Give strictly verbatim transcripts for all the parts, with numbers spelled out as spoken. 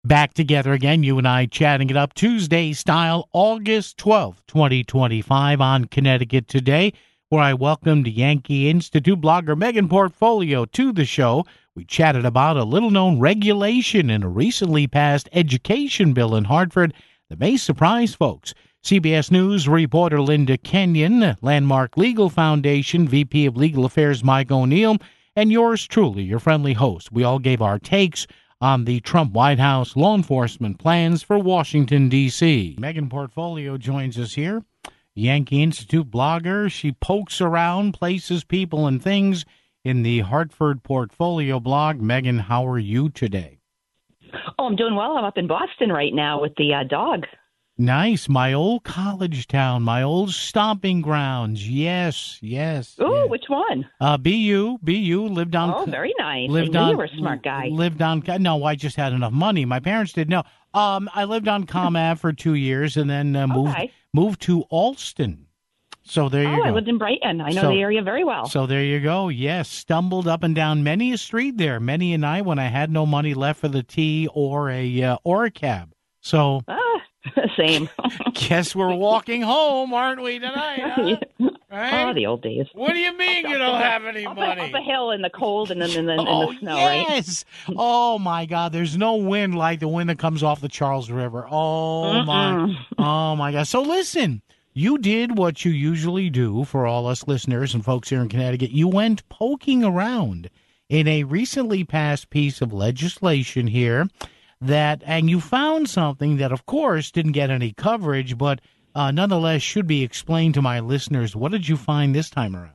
Back together again, you and I chatting it up Tuesday style, August twelfth, twenty twenty-five on Connecticut Today, where I welcomed Yankee Institute blogger Megan Portfolio to the show. We chatted about a little-known regulation in a recently passed education bill in Hartford that may surprise folks. C B S News reporter Linda Kenyon, Landmark Legal Foundation V P of Legal Affairs Mike O'Neill, and yours truly, your friendly host. We all gave our takes on the Trump White House law enforcement plans for Washington, D C Megan Portfolio joins us here, Yankee Institute blogger. She pokes around places, people, and things in the Hartford Portfolio blog. Megan, how are you today? Oh, I'm doing well. I'm up in Boston right now with the uh, dog. Nice. My old college town, my old stomping grounds. Yes, yes. Oh, yes. Which one? Uh, B U. B U lived on. Oh, very nice. Lived I knew on. You were a smart guy. Lived on. No, I just had enough money. My parents didn't know. Um, I lived on Com Ave for two years and then uh, moved okay. moved to Alston. So there you oh, go. I lived in Brighton. I know so, the area very well. So there you go. Yes, stumbled up and down many a street there, many a night when I had no money left for the tea or a uh, or a cab. So. Ah. Same. Guess we're walking home, aren't we, tonight? Huh? Right? Oh, the old days. What do you mean you don't have any up money? A, up a hill in the cold and then in the, in oh, the snow, yes. right? Oh, my God. There's no wind like the wind that comes off the Charles River. Oh, Mm-mm. my. Oh, my God. So listen, you did what you usually do for all us listeners and folks here in Connecticut. You went poking around in a recently passed piece of legislation here. That and you found something that, of course, didn't get any coverage, but uh, nonetheless should be explained to my listeners. What did you find this time around?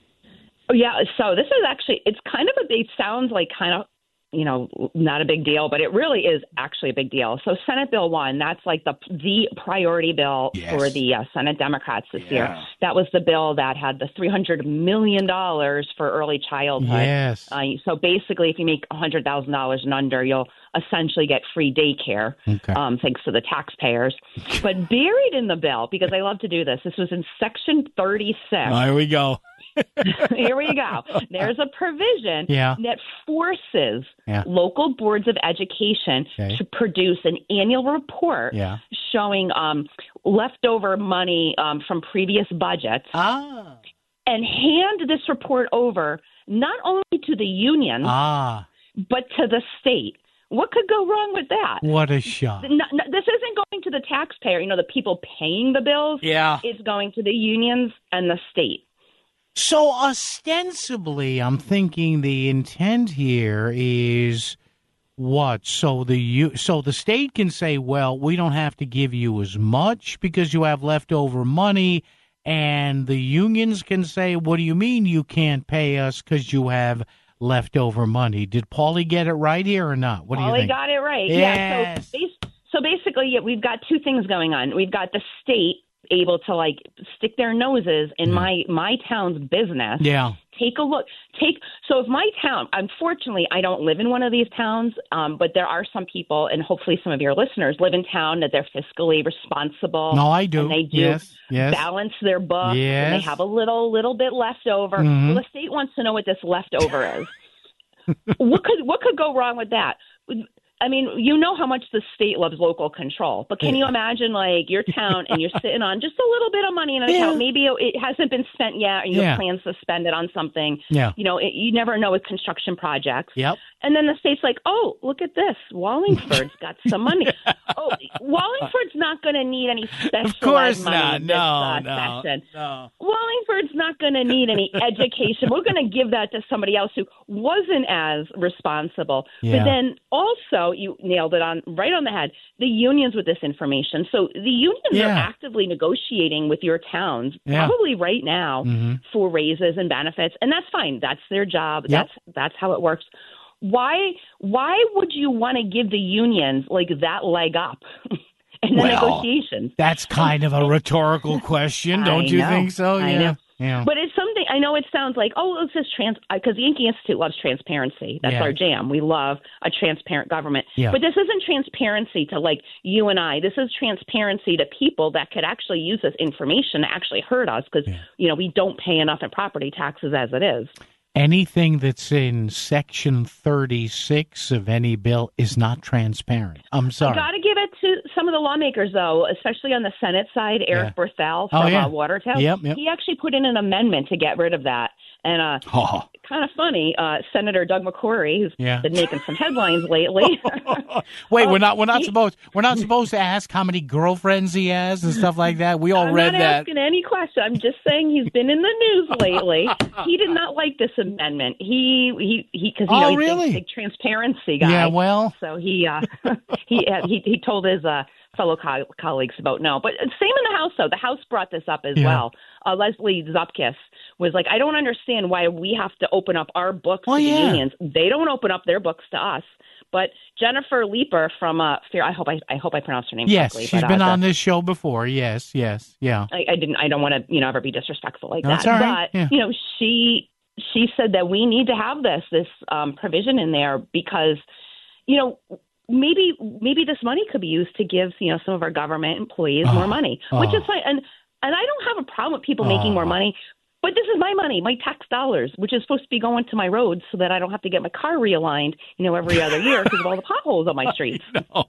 Oh, yeah. So this is actually, it's kind of a big, sounds like kind of, you know, not a big deal, but it really is actually a big deal. So Senate Bill one, that's like the the priority bill yes. for the uh, Senate Democrats this yeah. year. That was the bill that had the three hundred million dollars for early childhood. Yes. Uh, so basically, if you make one hundred thousand dollars and under, you'll essentially get free daycare, okay. um, thanks to the taxpayers. But buried in the bill, because I love to do this, this was in Section thirty-six. Oh, here we go. Here we go. There's a provision yeah. that forces yeah. local boards of education okay. to produce an annual report yeah. showing um, leftover money um, from previous budgets ah. and hand this report over not only to the union, ah. but to the state. What could go wrong with that? What a shot. No, no, this isn't going to the taxpayer, you know, the people paying the bills. Yeah. It's going to the unions and the state. So ostensibly, I'm thinking the intent here is what? So the so the state can say, well, we don't have to give you as much because you have leftover money, and the unions can say, what do you mean you can't pay us because you have leftover money? Did Paulie get it right here or not? What do you think? Paulie got it right. Yes. Yeah. So, so basically, yeah, we've got two things going on. We've got the state able to like stick their noses in yeah. my my town's business. Yeah. Take a look. Take so if my town, unfortunately, I don't live in one of these towns, um, but there are some people, and hopefully some of your listeners live in town that they're fiscally responsible. No, I do. And they do yes. Yes. balance their books, yes. and they have a little little bit left over. Mm-hmm. Well, the state wants to know what this leftover is. what could what could go wrong with that? I mean, you know how much the state loves local control, but can you imagine, like, your town and you're sitting on just a little bit of money in an yeah. account? Maybe it hasn't been spent yet, or you yeah. have plans to spend it on something. Yeah. You know, it, you never know with construction projects. Yep. And then the state's like, oh, look at this. Wallingford's got some money. oh, Wallingford's not going to need any specialized money not. in No, this uh, no, session. no. Wallingford's not going to need any education. We're going to give that to somebody else who wasn't as responsible. Yeah. But then also, you nailed it on right on the head, the unions with this information. So the unions yeah. are actively negotiating with your towns, yeah. probably right now, mm-hmm. for raises and benefits. And that's fine. That's their job. Yep. That's that's how it works. Why why would you want to give the unions like that leg up in the well, negotiations? That's kind of a rhetorical question, don't I you know, think so? I yeah. know. Yeah. But it's something, I know it sounds like, oh, it's just trans, because the Yankee Institute loves transparency. That's yeah. our jam. We love a transparent government. Yeah. But this isn't transparency to like you and I. This is transparency to people that could actually use this information to actually hurt us because, yeah. you know, we don't pay enough in property taxes as it is. Anything that's in Section thirty-six of any bill is not transparent. I'm sorry. I got to give it to some of the lawmakers, though, especially on the Senate side. Eric Yeah. Berthel Oh, from yeah. uh, Watertown. Yep, yep. He actually put in an amendment to get rid of that. And uh, Oh. kind of funny, uh, Senator Doug McCrory, who's Yeah. been making some headlines lately. Wait, Oh, we're not we're not he- supposed we're not supposed to ask how many girlfriends he has and stuff like that. We all I'm read not that. asking any question. I'm just saying he's been in the news lately. He did not like this amendment. He he he because you Oh, know he's really? a big transparency guy. Yeah, well, So he uh, he uh, he he told his uh, fellow co- colleagues about no. But same in the House though. The House brought this up as Yeah. well. Uh, Leslie Zupkis was like, I don't understand why we have to open up our books Oh, to yeah. the unions. They don't open up their books to us. But Jennifer Leeper from uh, Fair, I hope I I hope I pronounced her name yes, correctly. she's but, been uh, on the- this show before. Yes, yes, yeah. I, I didn't. I don't want to, you know, ever be disrespectful like No, that. that's all right. But Yeah. you know, she she said that we need to have this this um, provision in there because, you know, maybe maybe this money could be used to give you know some of our government employees Oh, more money, which oh. is fine. And and I don't have a problem with people making more Oh. money. But this is my money, my tax dollars, which is supposed to be going to my roads so that I don't have to get my car realigned, you know, every other year because of all the potholes on my streets. No.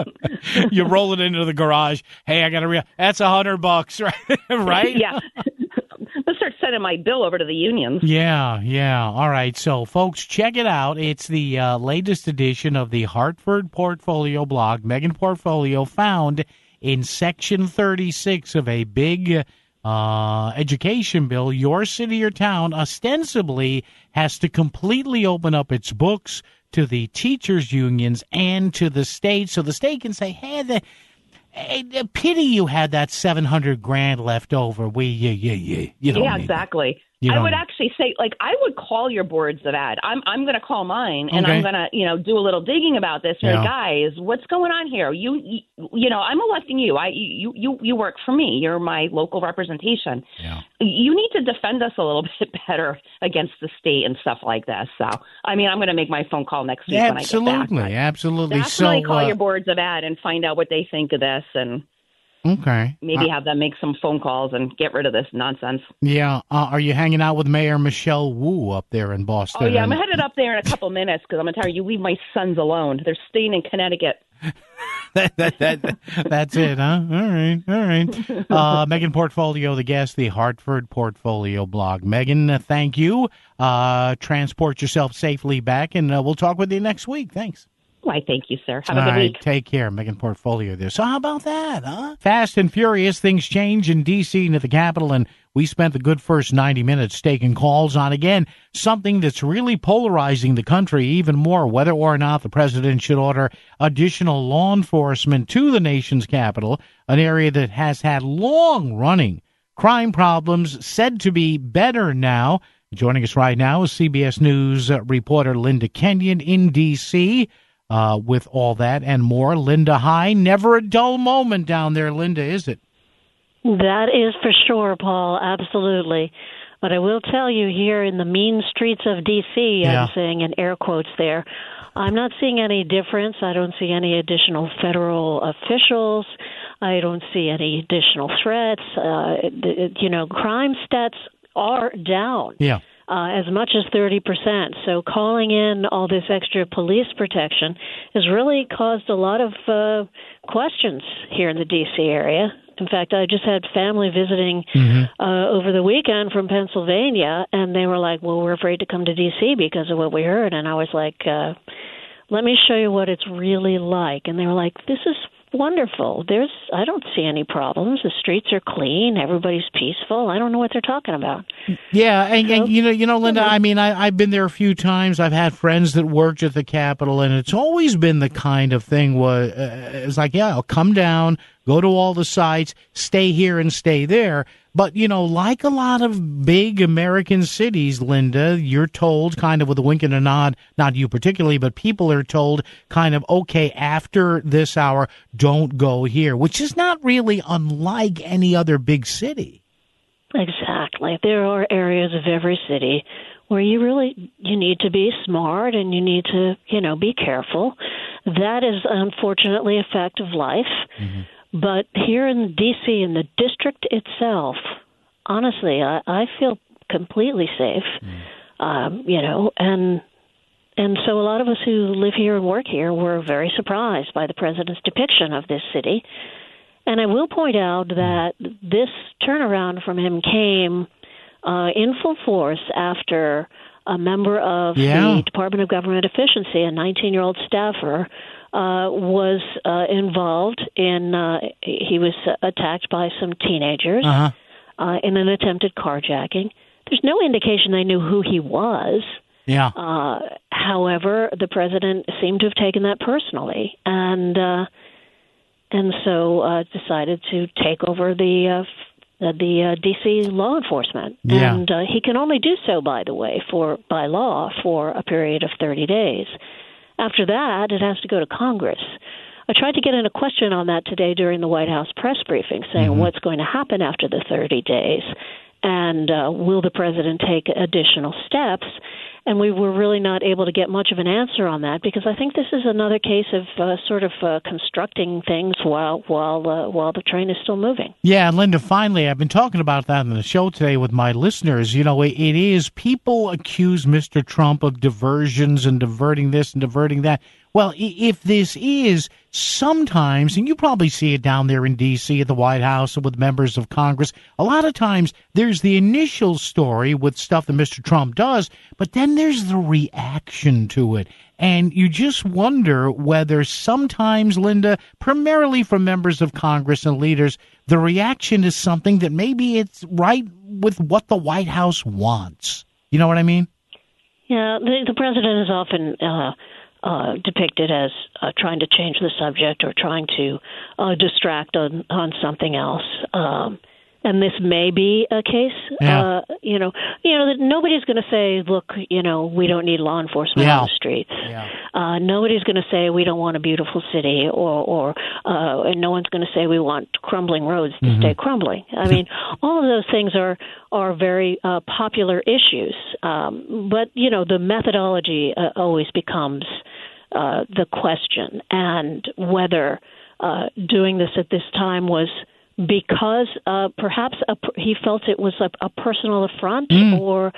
You roll it into the garage. Hey, I got to re- that's a hundred bucks, right? right? Yeah. Let's start sending my bill over to the unions. Yeah, yeah. All right. So, folks, check it out. It's the uh, latest edition of the Hartford Portfolio blog, Megan Portfolio, found in Section thirty-six of a big uh, education bill. Your city or town ostensibly has to completely open up its books to the teachers' unions and to the state, so the state can say, hey, the Hey, a pity you had that seven hundred grand left over. We, yeah, yeah, yeah. You don't Yeah, need exactly. You I don't would need- actually say, like, I would call your boards of ed. I'm I'm going to call mine, and Okay. I'm going to, you know, do a little digging about this. Yeah. Like, guys, what's going on here? You, you, you know, I'm electing you. I, you, you, you work for me. You're my local representation. Yeah. You need to defend us a little bit better against the state and stuff like this. So, I mean, I'm going to make my phone call next week when I get back. Absolutely, absolutely. That's So, when I call uh, your boards of ed and find out what they think of this, and okay. maybe Uh, have them make some phone calls and get rid of this nonsense. yeah. Uh, are you hanging out with Mayor Michelle Wu up there in Boston? Oh, yeah, I'm And- headed up there in a couple minutes because I'm going to tell you, you leave my sons alone. They're staying in Connecticut. that, that, that, that's it, huh? All right, all right. Uh, Megan Portfolio, the guest, the Hartford Portfolio blog. Megan, uh, thank you. Uh, transport yourself safely back, and uh, we'll talk with you next week. Thanks. Why, thank you, sir. Have a All good right, week. take care. Megan Portfolio there. So how about that, huh? Fast and furious, things change in D C and at the Capitol, and we spent the good first ninety minutes taking calls on, again, something that's really polarizing the country even more, whether or not the president should order additional law enforcement to the nation's capital, an area that has had long-running crime problems, said to be better now. Joining us right now is C B S News uh, reporter Linda Kenyon in D C, Uh, with all that and more. Linda, hi. Never a dull moment down there, Linda, is it? That is for sure, Paul. Absolutely. But I will tell you, here in the mean streets of D C, Yeah. I'm saying in air quotes there, I'm not seeing any difference. I don't see any additional federal officials. I don't see any additional threats. Uh, you know, crime stats are down. Yeah. Uh, as much as thirty percent. So calling in all this extra police protection has really caused a lot of uh, questions here in the D C area. In fact, I just had family visiting Mm-hmm. uh, over the weekend from Pennsylvania, and they were like, well, we're afraid to come to D C because of what we heard. And I was like, uh, let me show you what it's really like. And they were like, this is wonderful. There's, I don't see any problems. The streets are clean. Everybody's peaceful. I don't know what they're talking about. Yeah, and, and you know, you know, Linda. I mean, I, I've been there a few times. I've had friends that worked at the Capitol, and it's always been the kind of thing where uh, it's like, yeah, I'll come down, go to all the sites, stay here and stay there. But you know, like a lot of big American cities, Linda, you're told kind of with a wink and a nod, not you particularly, but people are told kind of, okay, after this hour, don't go here, which is not really unlike any other big city. Exactly. There are areas of every city where you really you need to be smart and you need to, you know, be careful. That is unfortunately a fact of life. Mm-hmm. But here in D C, in the district itself, honestly, I, I feel completely safe. Mm. um, you know, and and so a lot of us who live here and work here were very surprised by the president's depiction of this city. And I will point out that this turnaround from him came uh, in full force after a member of yeah. the Department of Government Efficiency, a nineteen-year-old staffer, uh, was uh, involved in, uh, he was attacked by some teenagers uh-huh. uh, in an attempted carjacking. There's no indication they knew who he was. Yeah. Uh, however, the president seemed to have taken that personally, and uh, and so uh, decided to take over the uh, the, the uh, D C law enforcement. Yeah. And uh, he can only do so, by the way, for by law for a period of thirty days. After that, it has to go to Congress. I tried to get in a question on that today during the White House press briefing, saying mm-hmm. what's going to happen after the thirty days, and uh, will the president take additional steps? And we were really not able to get much of an answer on that, because I think this is another case of uh, sort of uh, constructing things while while uh, while the train is still moving. Yeah, and Linda, finally, I've been talking about that on the show today with my listeners. You know, it, it is, people accuse Mister Trump of diversions and diverting this and diverting that. Well, if this is sometimes, and you probably see it down there in D C at the White House with members of Congress, a lot of times there's the initial story with stuff that Mister Trump does, but then there's the reaction to it. And you just wonder whether sometimes, Linda, primarily from members of Congress and leaders, the reaction is something that maybe it's right with what the White House wants. You know what I mean? Yeah, the, the president is often uh, uh, depicted as uh, trying to change the subject or trying to uh, distract on, on something else. Um, and this may be a case. Yeah. Uh, you know, you know that nobody's going to say, "Look, you know, we don't need law enforcement yeah. on the streets." Yeah. Uh, nobody's going to say we don't want a beautiful city, or, or uh, and no one's going to say we want crumbling roads to mm-hmm. stay crumbling. I mean, all of those things are are very uh, popular issues. Um, but you know, the methodology uh, always becomes uh, the question, and whether uh, doing this at this time was because uh, perhaps a, he felt it was a, a personal affront, mm. or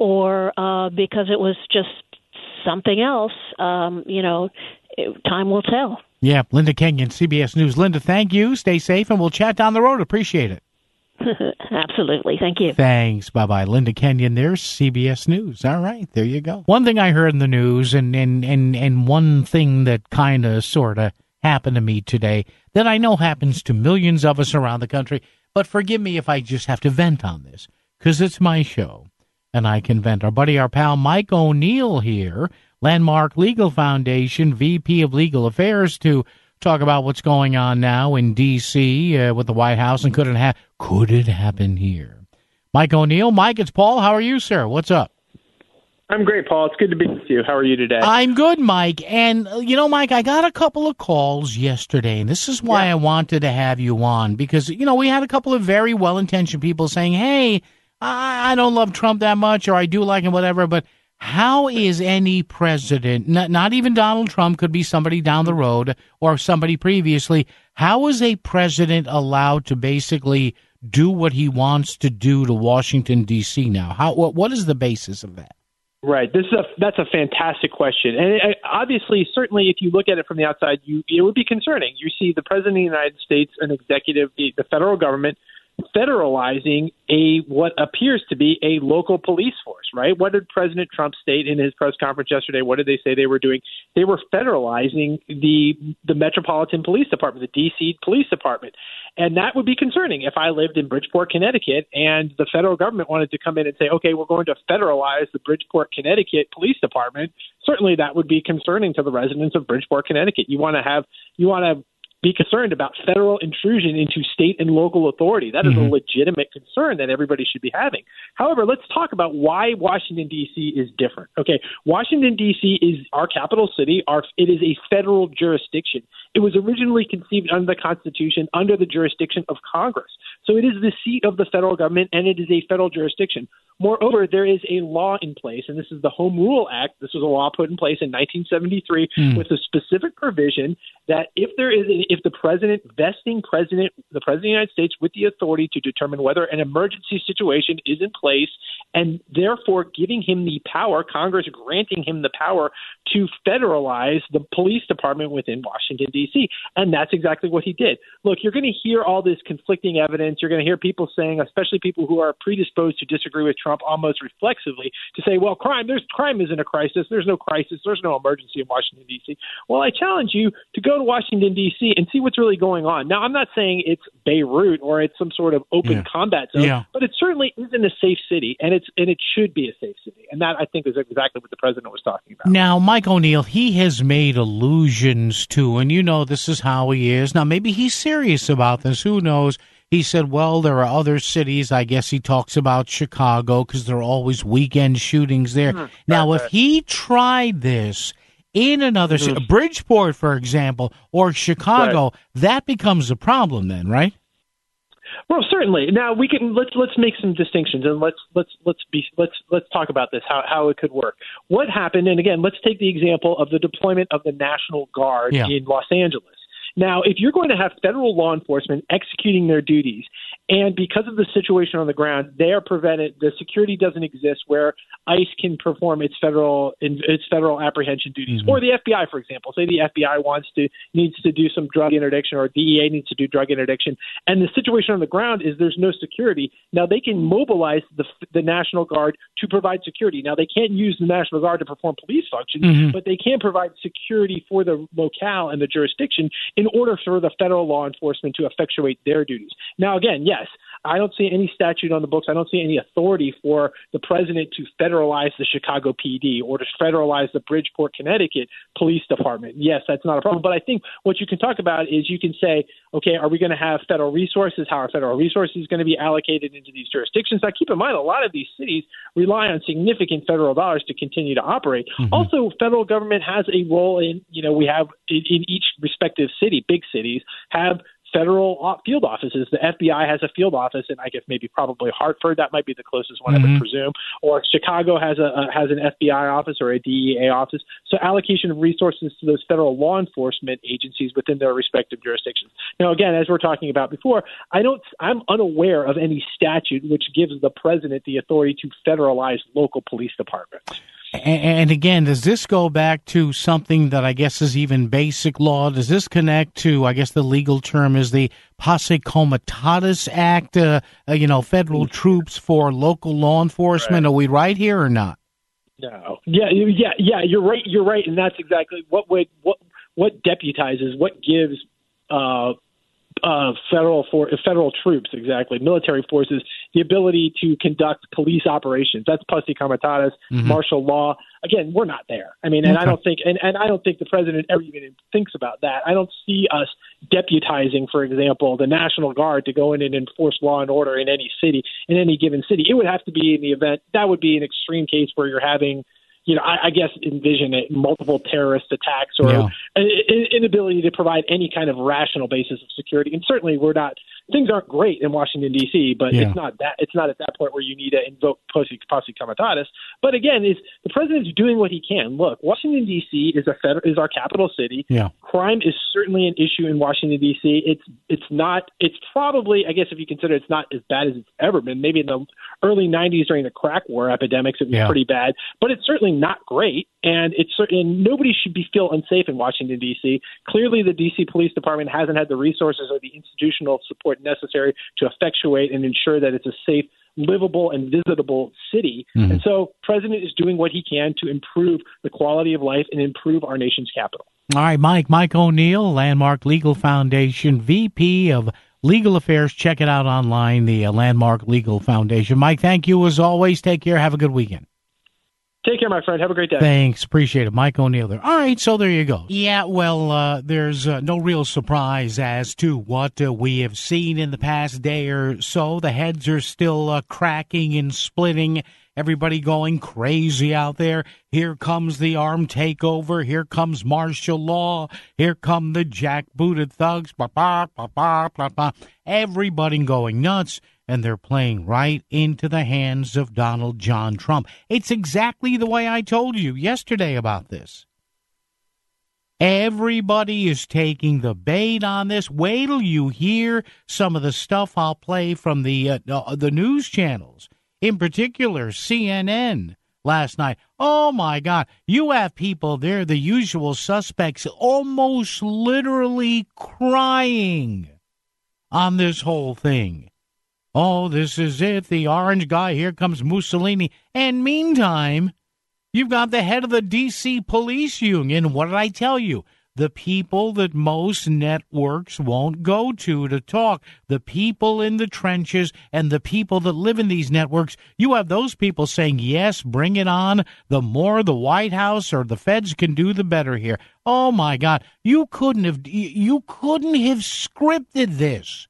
or uh, because it was just something else. Um, you know, it, time will tell. Yeah, Linda Kenyon, C B S News. Linda, thank you. Stay safe, and we'll chat down the road. Appreciate it. Absolutely. Thank you. Thanks. Bye-bye. Linda Kenyon there, C B S News. All right, there you go. One thing I heard in the news, and, and, and, and one thing that kind of sort of happened to me today that I know happens to millions of us around the country, but forgive me if I just have to vent on this, because it's my show, and I can vent. Our buddy, our pal Mike O'Neill here, Landmark Legal Foundation, V P of Legal Affairs, to talk about what's going on now in D C uh, with the White House, and could it, ha- could it happen here? Mike O'Neill. Mike, it's Paul. How are you, sir? What's up? I'm great, Paul. It's good to be with you. How are you today? I'm good, Mike. And, uh, you know, Mike, I got a couple of calls yesterday, and this is why yeah. I wanted to have you on, because, you know, we had a couple of very well-intentioned people saying, hey, I, I don't love Trump that much, or I do like him, whatever, but how is any president, not, not even Donald Trump, could be somebody down the road or somebody previously, how is a president allowed to basically do what he wants to do to Washington, D C now? How what, what is the basis of that? Right. This is a that's a fantastic question, and it, obviously, certainly, if you look at it from the outside, you it would be concerning. You see the president of the United States, an executive, the, the federal government, federalizing a what appears to be a local police force. Right? What did President Trump state in his press conference yesterday? What did they say they were doing? They were federalizing the the Metropolitan Police Department, the D C Police Department. And that would be concerning if I lived in Bridgeport, Connecticut, and the federal government wanted to come in and say, okay, we're going to federalize the Bridgeport, Connecticut Police Department. Certainly that would be concerning to the residents of Bridgeport, Connecticut. You want to have, you want to be concerned about federal intrusion into state and local authority. That is mm-hmm. a legitimate concern that everybody should be having. However, let's talk about why Washington, D C is different. Okay, Washington, D C is our capital city. Our, it is a federal jurisdiction. It was originally conceived under the Constitution, under the jurisdiction of Congress. So it is the seat of the federal government, and it is a federal jurisdiction. Moreover, there is a law in place, and this is the Home Rule Act. This was a law put in place in nineteen seventy-three mm. with a specific provision that if there is an if the president, vesting president, the president of the United States with the authority to determine whether an emergency situation is in place, and therefore giving him the power, Congress granting him the power to federalize the police department within Washington, D C. And that's exactly what he did. Look, you're going to hear all this conflicting evidence. You're going to hear people saying, especially people who are predisposed to disagree with Trump almost reflexively, to say, well, crime, there's crime isn't a crisis. There's no crisis. There's no emergency in Washington, D C. Well, I challenge you to go to Washington, D C and see what's really going on. Now, I'm not saying it's Beirut or it's some sort of open yeah. combat zone, yeah. but it certainly isn't a safe city, and it's and it should be a safe city. And that, I think, is exactly what the president was talking about. Now, Mike O'Neill, he has made allusions to, and you know this is how he is. Now, maybe he's serious about this. Who knows? He said, well, there are other cities. I guess he talks about Chicago because there are always weekend shootings there. Mm-hmm. Now, if he tried this in another mm-hmm. city, Bridgeport, for example, or Chicago, right. that becomes a problem then, right? Well, certainly. Now we can let's let's make some distinctions and let's let's let's be let's let's talk about this how how it could work. What happened? And again, let's take the example of the deployment of the National Guard yeah. in Los Angeles. Now, if you're going to have federal law enforcement executing their duties, and because of the situation on the ground, they are prevented. The security doesn't exist where ICE can perform its federal its federal apprehension duties, mm-hmm. or the F B I, for example. Say the F B I wants to needs to do some drug interdiction, or D E A needs to do drug interdiction, and the situation on the ground is there's no security. Now they can mobilize the the National Guard to provide security. Now they can't use the National Guard to perform police functions, mm-hmm. but they can provide security for the locale and the jurisdiction in order for the federal law enforcement to effectuate their duties. Now, again, yes, I don't see any statute on the books. I don't see any authority for the president to federalize the Chicago P D or to federalize the Bridgeport, Connecticut Police Department. Yes, that's not a problem. But I think what you can talk about is you can say, okay, are we going to have federal resources? How are federal resources going to be allocated into these jurisdictions? Now, keep in mind, a lot of these cities rely on significant federal dollars to continue to operate. Mm-hmm. Also, federal government has a role in, you know, we have in, in each respective city, big cities, have federal field offices. The F B I has a field office, and I guess maybe probably Hartford. That might be the closest one, mm-hmm. I would presume. Or Chicago has a, a has an F B I office or a D E A office. So allocation of resources to those federal law enforcement agencies within their respective jurisdictions. Now, again, as we're talking about before, I don't. I'm unaware of any statute which gives the president the authority to federalize local police departments. And again, does this go back to something that I guess is even basic law? Does this connect to, I guess the legal term is the Posse Comitatus Act, uh, uh, you know, federal troops for local law enforcement? Right. Are we right here or not? No. Yeah, yeah, yeah, you're right. You're right. And that's exactly what would, what, what deputizes, what gives uh, uh, federal for federal troops, exactly, military forces, the ability to conduct police operations. That's Posse Comitatus, mm-hmm. martial law. Again, we're not there. I mean, and okay. I don't think, and, and I don't think the president ever even thinks about that. I don't see us deputizing, for example, the National Guard to go in and enforce law and order in any city, in any given city. It would have to be in the event that would be an extreme case where you're having, you know, I, I guess envision it, multiple terrorist attacks or yeah. an inability to provide any kind of rational basis of security. And certainly we're not, things aren't great in Washington, D C, but yeah. it's not that, it's not at that point where you need to invoke Posse, Posse Comitatus. But again, is the president's doing what he can. Look, Washington, D C is a federal, is our capital city. Yeah. Crime is certainly an issue in Washington, D C. It's, it's not, it's probably, I guess if you consider it's not as bad as it's ever been, maybe in the early nineties during the crack war epidemics, it was yeah. pretty bad, but it's certainly not great. And it's and nobody should be feel unsafe in Washington, D C. Clearly, the D C Police Department hasn't had the resources or the institutional support necessary to effectuate and ensure that it's a safe, livable, and visitable city. Mm-hmm. And so, the president is doing what he can to improve the quality of life and improve our nation's capital. All right, Mike. Mike O'Neill, Landmark Legal Foundation, V P of Legal Affairs. Check it out online, the uh, Landmark Legal Foundation. Mike, thank you as always. Take care. Have a good weekend. Take care, my friend. Have a great day. Thanks. Appreciate it. Mike O'Neill there. All right, so there you go. Yeah, well, uh, there's uh, no real surprise as to what uh, we have seen in the past day or so. The heads are still uh, cracking and splitting. Everybody going crazy out there. Here comes the armed takeover. Here comes martial law. Here come the jackbooted thugs. Bah, bah, bah, bah, bah, bah. Everybody going nuts. And they're playing right into the hands of Donald John Trump. It's exactly the way I told you yesterday about this. Everybody is taking the bait on this. Wait till you hear some of the stuff I'll play from the uh, uh, the news channels, in particular C N N last night. Oh, my God. You have people there, the usual suspects, almost literally crying on this whole thing. Oh, this is it. The orange guy. Here comes Mussolini. And meantime, you've got the head of the D C police union. What did I tell you? The people that most networks won't go to to talk. The people in the trenches and the people that live in these networks. You have those people saying, yes, bring it on. The more the White House or the feds can do, the better here. Oh, my God. You couldn't have, you couldn't have scripted this.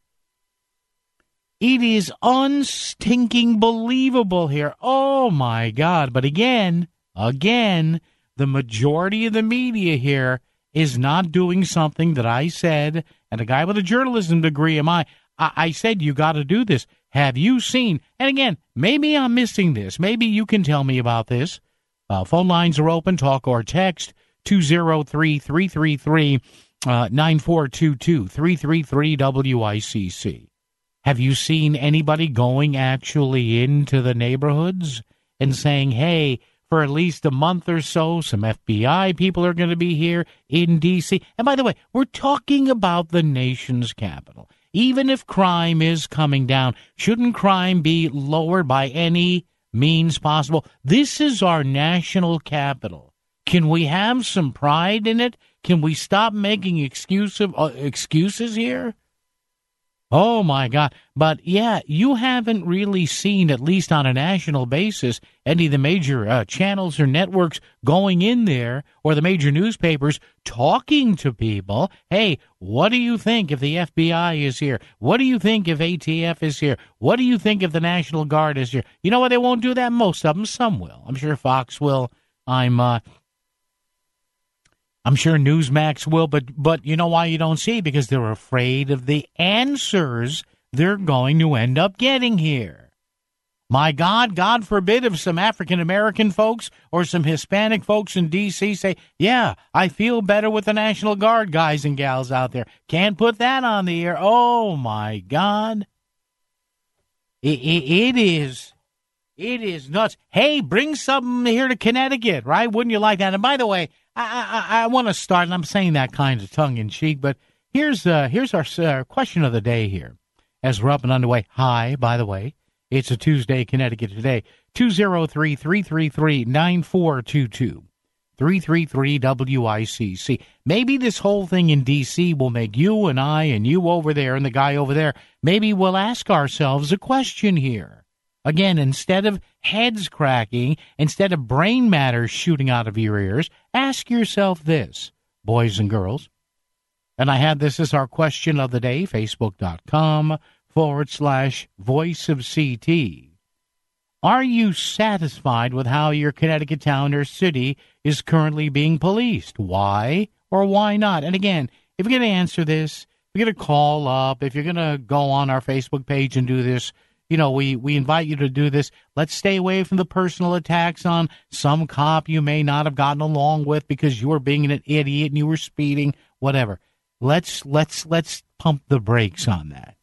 It is unstinking believable here. Oh, my God. But again, again, the majority of the media here is not doing something that I said, and a guy with a journalism degree am I, I, I said you got to do this. Have you seen, and again, maybe I'm missing this. Maybe you can tell me about this. Uh, phone lines are open, talk or text, two oh three, three three three, nine four two two, three three three W I C C. Have you seen anybody going actually into the neighborhoods and saying, hey, for at least a month or so, some F B I people are going to be here in D C? And by the way, we're talking about the nation's capital. Even if crime is coming down, shouldn't crime be lowered by any means possible? This is our national capital. Can we have some pride in it? Can we stop making excuse of, uh, excuses here? Oh, my God. But, yeah, you haven't really seen, at least on a national basis, any of the major uh, channels or networks going in there, or the major newspapers talking to people. Hey, what do you think if the F B I is here? What do you think if A T F is here? What do you think if the National Guard is here? You know what? They won't do that. Most of them. Some will. I'm sure Fox will. I'm uh, I'm sure Newsmax will, but but you know why you don't see? Because they're afraid of the answers they're going to end up getting here. My God, God forbid if some African-American folks or some Hispanic folks in D C say, yeah, I feel better with the National Guard guys and gals out there. Can't put that on the air. Oh, my God. It, it, it is... It is nuts. Hey, bring something here to Connecticut, right? Wouldn't you like that? And by the way, I I, I want to start, and I'm saying that kind of tongue-in-cheek, but here's uh, here's our uh, question of the day here. As we're up and underway. Hi, by the way. It's a Tuesday, Connecticut Today. two oh three, three three three, nine four two two. three three three W I C C. Maybe this whole thing in D C will make you and I and you over there and the guy over there, maybe we'll ask ourselves a question here. Again, instead of heads cracking, instead of brain matter shooting out of your ears, ask yourself this, boys and girls. And I had this as our question of the day, facebook.com forward slash voice of CT. Are you satisfied with how your Connecticut town or city is currently being policed? Why or why not? And again, if you're going to answer this, if you're going to call up, if you're going to go on our Facebook page and do this, you know, we, we invite you to do this. Let's stay away from the personal attacks on some cop you may not have gotten along with because you were being an idiot and you were speeding, whatever. Let's let's let's pump the brakes on that.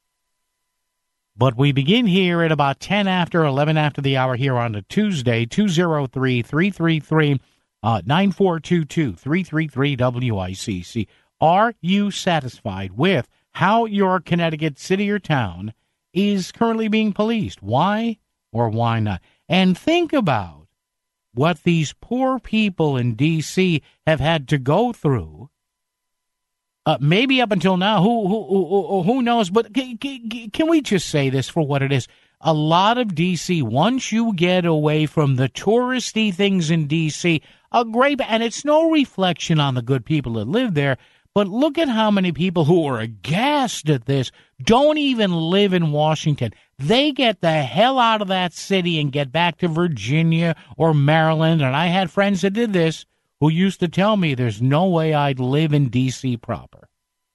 But we begin here at about ten after, eleven after the hour here on a Tuesday, two oh three, three three three, nine four two two, three three three W I C C. Are you satisfied with how your Connecticut city or town is currently being policed? Why or why not? And think about what these poor people in D C have had to go through. Uh, maybe up until now, who who who, who knows? But can, can we just say this for what it is? A lot of D C, once you get away from the touristy things in D C, a great, and it's no reflection on the good people that live there, but look at how many people who are aghast at this don't even live in Washington. They get the hell out of that city and get back to Virginia or Maryland. And I had friends that did this who used to tell me there's no way I'd live in D C proper.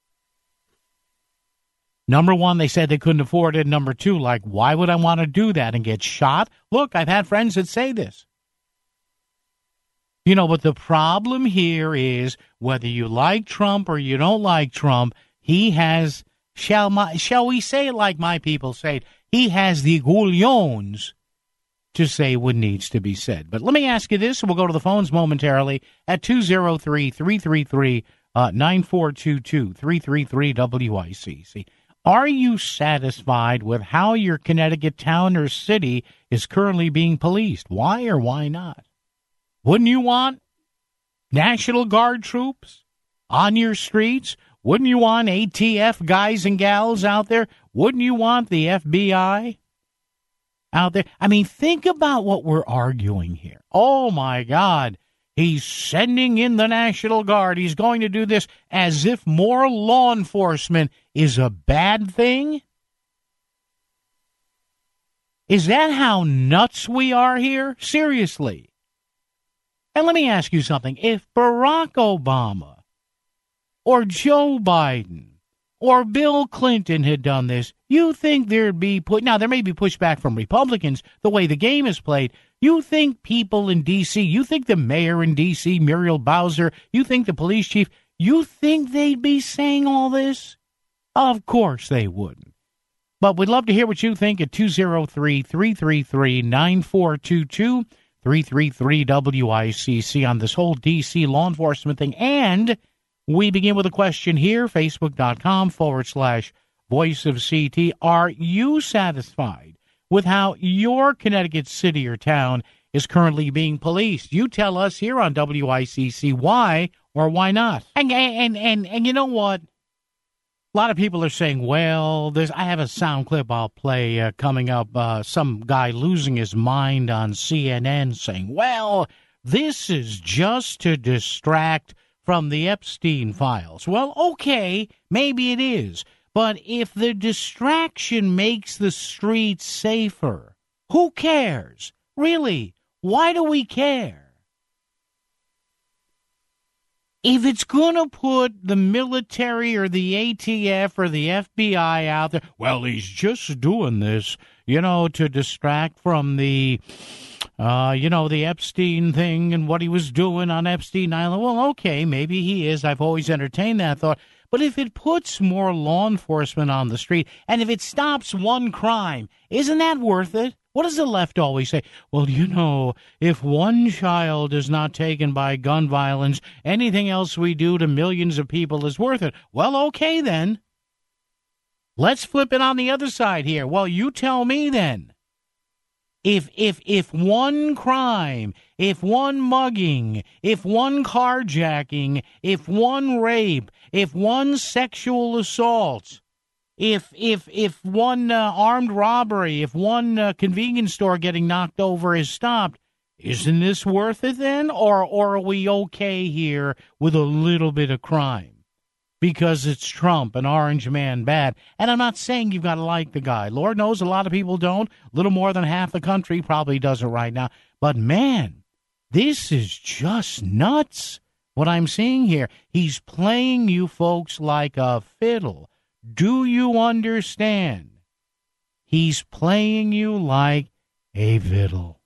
Number one, they said they couldn't afford it. Number two, like, why would I want to do that and get shot? Look, I've had friends that say this. You know, but the problem here is whether you like Trump or you don't like Trump, he has, shall my, shall we say it like my people say it, he has the goulions to say what needs to be said. But let me ask you this, and we'll go to the phones momentarily at two oh three, three three three, nine four two two, three three three W I C C. Are you satisfied with how your Connecticut town or city is currently being policed? Why or why not? Wouldn't you want National Guard troops on your streets? Wouldn't you want A T F guys and gals out there? Wouldn't you want the F B I out there? I mean, think about what we're arguing here. Oh, my God. He's sending in the National Guard. He's going to do this as if more law enforcement is a bad thing? Is that how nuts we are here? Seriously. And let me ask you something. If Barack Obama or Joe Biden or Bill Clinton had done this, you think there'd be put now there may be pushback from Republicans the way the game is played. You think people in D C, you think the mayor in D C, Muriel Bowser, you think the police chief, you think they'd be saying all this? Of course they wouldn't. But we'd love to hear what you think at two oh three, three three three, nine four two two. three three three W I C C on this whole D C law enforcement thing. And we begin with a question here, facebook.com forward slash voice of CT. Are you satisfied with how your Connecticut city or town is currently being policed? You tell us here on W I C C why or why not. And, and, and, and you know what? A lot of people are saying, well, there's, I have a sound clip I'll play uh, coming up. Uh, some guy losing his mind on C N N saying, well, this is just to distract from the Epstein files. Well, okay, maybe it is. But if the distraction makes the streets safer, who cares? Really, why do we care? If it's going to put the military or the A T F or the F B I out there, well, he's just doing this, you know, to distract from the, uh, you know, the Epstein thing and what he was doing on Epstein Island. Well, okay, maybe he is. I've always entertained that thought. But if it puts more law enforcement on the street and if it stops one crime, isn't that worth it? What does the left always say? Well, you know, if one child is not taken by gun violence, anything else we do to millions of people is worth it. Well, okay, then. Let's flip it on the other side here. Well, you tell me then. If if if one crime, if one mugging, if one carjacking, if one rape, if one sexual assault, If if if one uh, armed robbery, if one uh, convenience store getting knocked over is stopped, isn't this worth it then? Or or are we okay here with a little bit of crime? Because it's Trump, an orange man bad. And I'm not saying you've got to like the guy. Lord knows a lot of people don't. A little more than half the country probably doesn't right now. But man, this is just nuts what I'm seeing here. He's playing you folks like a fiddle. Do you understand? He's playing you like a fiddle.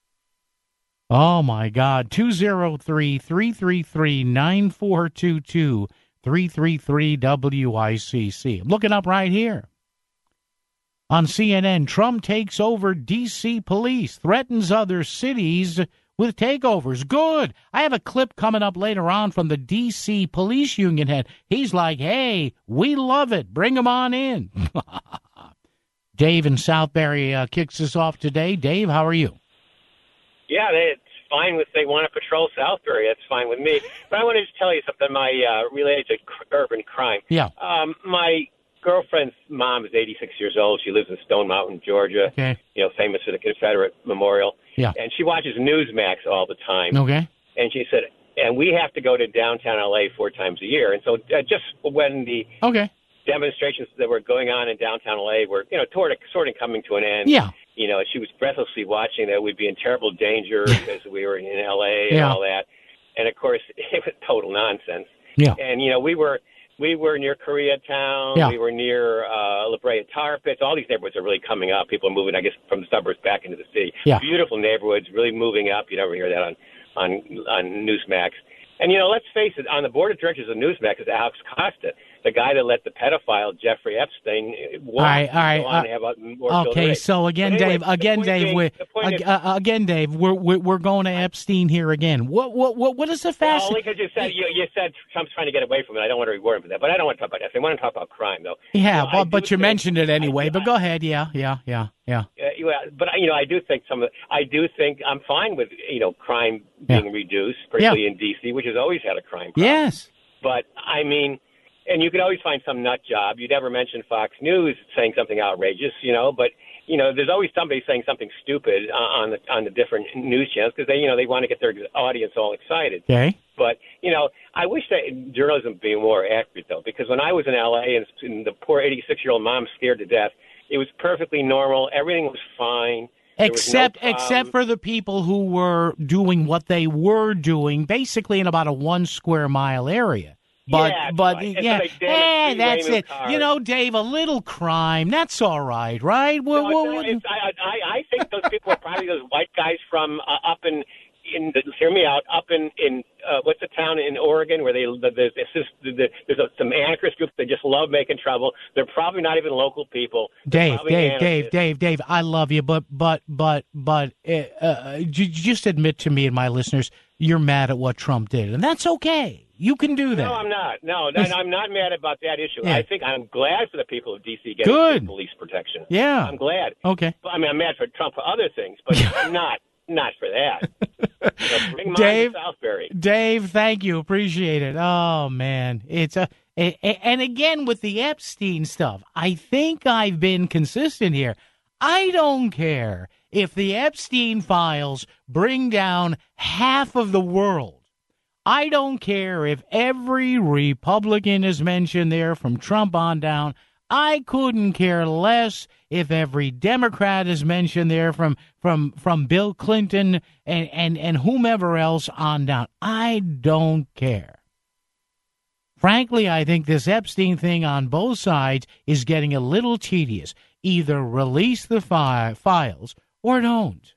Oh, my God. two oh three, three three three, nine four two two, three three three W I C C. I'm looking up right here. On C N N, Trump takes over D C police, threatens other cities with takeovers. Good. I have a clip coming up later on from the D C police union head. He's like, hey, we love it. Bring them on in. Dave in Southbury uh, kicks us off today. Dave, how are you? Yeah, they, it's fine if they want to patrol Southbury. That's fine with me. But I want to just tell you something my uh, related to cr- urban crime. Yeah. Um, my girlfriend's mom is eighty-six years old. She lives in Stone Mountain, Georgia. Okay. You know, famous for the Confederate Memorial. Yeah. And she watches Newsmax all the time. Okay. And she said, and we have to go to downtown L A four times a year. And so uh, just when the okay. demonstrations that were going on in downtown L A were, you know, toward, sort of coming to an end. Yeah. You know, she was breathlessly watching that we'd be in terrible danger because we were in L A and yeah. all that. And, of course, it was total nonsense. Yeah. And, you know, we were we were near Koreatown. Yeah. We were near uh, La Brea Tar Pits. All these neighborhoods are really coming up. People are moving, I guess, from the suburbs back into the city. Yeah. Beautiful neighborhoods, really moving up. You never hear that on on on Newsmax. And, you know, let's face it, on the board of directors of Newsmax is Alex Costa, the guy that let the pedophile Jeffrey Epstein walk. All right, all right. On uh, have a more okay, so again, anyway, Dave, again, Dave, being, we're, ag- is, uh, again, Dave, we're, we're we're going to Epstein here again. What what what what is the well, fast? only because you said you, you said Trump's trying to get away from it. I don't want to reward him for that, but I don't want to talk about Epstein. I want to talk about crime, though. Yeah, you know, well, but you think, mentioned it anyway. I, but go ahead. Yeah, yeah, yeah, yeah. Uh, yeah, but you know, I do think some of. The, I do think I'm fine with you know crime being yeah. reduced, particularly yeah. in D C, which has always had a crime problem. Yes, but I mean, and you could always find some nut job. You never mention Fox News saying something outrageous, you know. But you know, there's always somebody saying something stupid on the on the different news channels because they you know they want to get their audience all excited. Okay. But you know, I wish that journalism be more accurate though, because when I was in L A and, and the poor eighty-six-year-old mom scared to death. It was perfectly normal. Everything was fine. Except, no except for the people who were doing what they were doing, basically in about a one square mile area. But, yeah, but right. yeah, so hey, that's it. Cars. You know, Dave, a little crime, that's all right, right? Well, no, well, it's, I, I, I think those people are probably those white guys from uh, up in. In the, hear me out. Up in in uh, what's the town in Oregon where they there's there's, there's a, some anarchist groups that just love making trouble. They're probably not even local people. Dave, Dave, Dave, Dave, Dave. I love you, but but but but uh, uh, just admit to me and my listeners, you're mad at what Trump did, and that's okay. You can do that. No, I'm not. No, no I'm not mad about that issue. Yeah. I think I'm glad for the people of D C getting Good. police protection. Yeah, I'm glad. Okay. I mean, I'm mad for Trump for other things, but I'm not. Not for that. So bring mine Dave, to Southbury. Dave, thank you. Appreciate it. Oh, man. It's a, a, a, and again, with the Epstein stuff, I think I've been consistent here. I don't care if the Epstein files bring down half of the world. I don't care if every Republican is mentioned there from Trump on down. I couldn't care less if every Democrat is mentioned there from from from Bill Clinton and, and, and whomever else on down. I don't care. Frankly, I think this Epstein thing on both sides is getting a little tedious. Either release the fi- files or don't.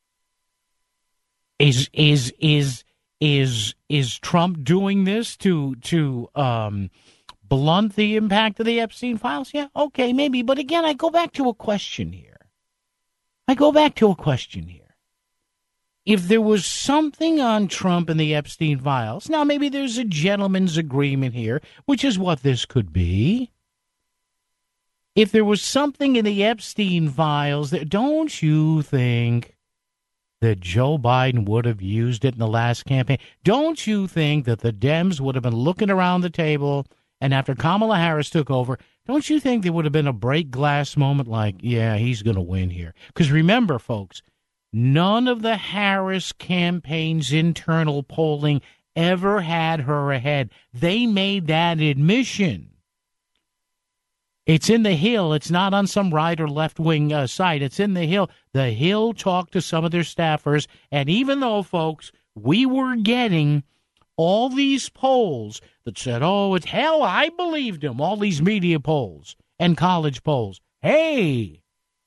Is is is is is Trump doing this to to um blunt the impact of the Epstein files? Yeah, okay, maybe. But again, I go back to a question here. I go back to a question here. If there was something on Trump and the Epstein files, now maybe there's a gentleman's agreement here, which is what this could be. If there was something in the Epstein files, that don't you think that Joe Biden would have used it in the last campaign? Don't you think that the Dems would have been looking around the table, and after Kamala Harris took over, don't you think there would have been a break glass moment like, yeah, he's going to win here? Because remember, folks, none of the Harris campaign's internal polling ever had her ahead. They made that admission. It's in the Hill. It's not on some right or left-wing uh, site. It's in the Hill. The Hill talked to some of their staffers, and even though, folks, we were getting all these polls that said, oh, it's hell, I believed him, all these media polls and college polls. Hey,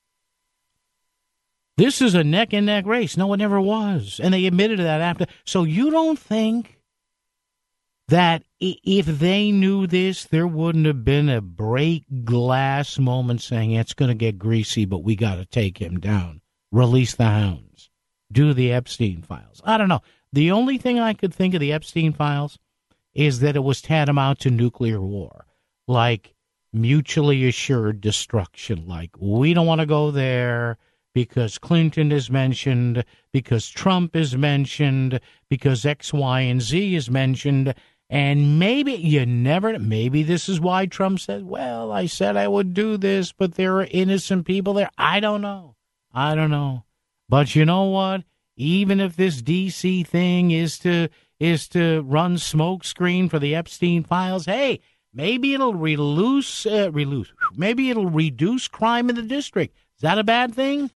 this is a neck-and-neck race. No, it never was. And they admitted that after. So you don't think that if they knew this, there wouldn't have been a break glass moment saying it's going to get greasy, but we got to take him down. Release the hounds. Do the Epstein files. I don't know. The only thing I could think of the Epstein files is that it was tantamount to nuclear war, like mutually assured destruction. Like, we don't want to go there because Clinton is mentioned, because Trump is mentioned, because X, Y, and Z is mentioned. And maybe you never, maybe this is why Trump said, well, I said I would do this, but there are innocent people there. I don't know. I don't know. But you know what? Even if this D C thing is to is to run smoke screen for the Epstein files, hey, maybe it'll reduce, uh, reduce, maybe it'll reduce crime in the district. Is that a bad thing?